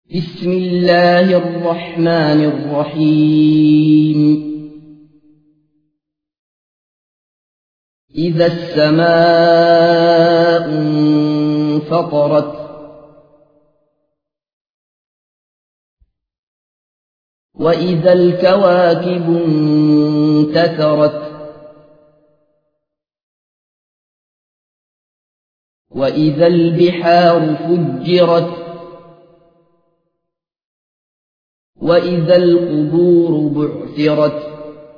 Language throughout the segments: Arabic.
بسم الله الرحمن الرحيم إذا السماء انفطرت وإذا الكواكب انتثرت وإذا البحار فجرت وإذا القبور بعثرت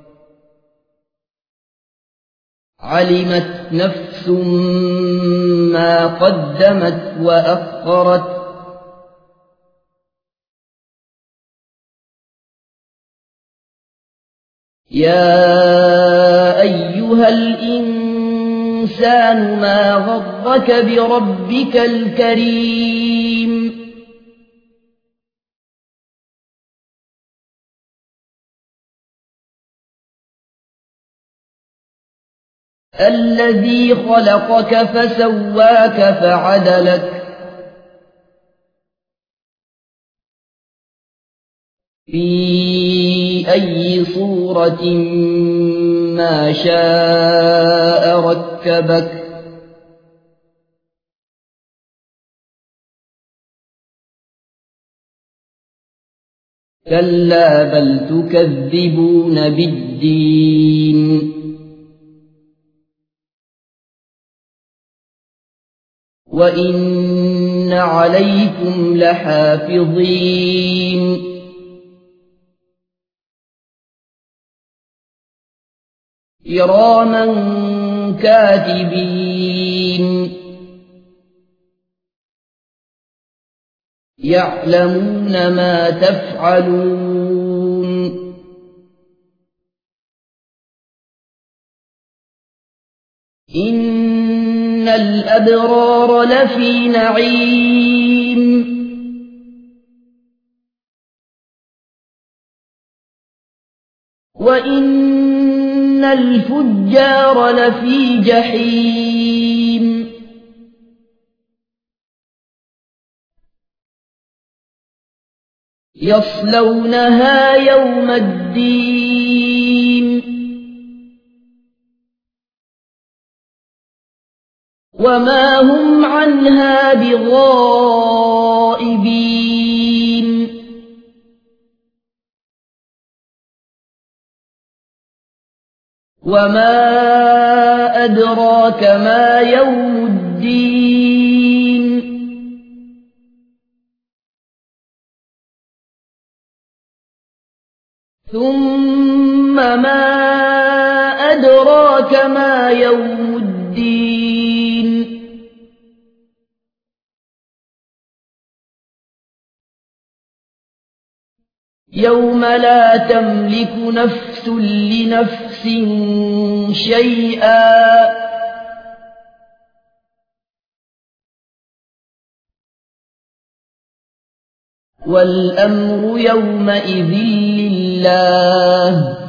علمت نفس ما قدمت وأخرت يا أيها الإنسان ما غرك بربك الكريم الذي خلقك فسواك فعدلك في أي صورة ما شاء ركبك كلا بل تكذبون بالدين وإن عليكم لحافظين كراما كاتبين يعلمون ما تفعلون إن الأبرار لفي نعيم وإن الفجار لفي جحيم يصلونها يوم الدين وما هم عنها بغائبين وما أدراك ما يوم الدين ثم ما أدراك ما يوم الدين يوم لا تملك نفس لنفس شيئا والأمر يومئذ لله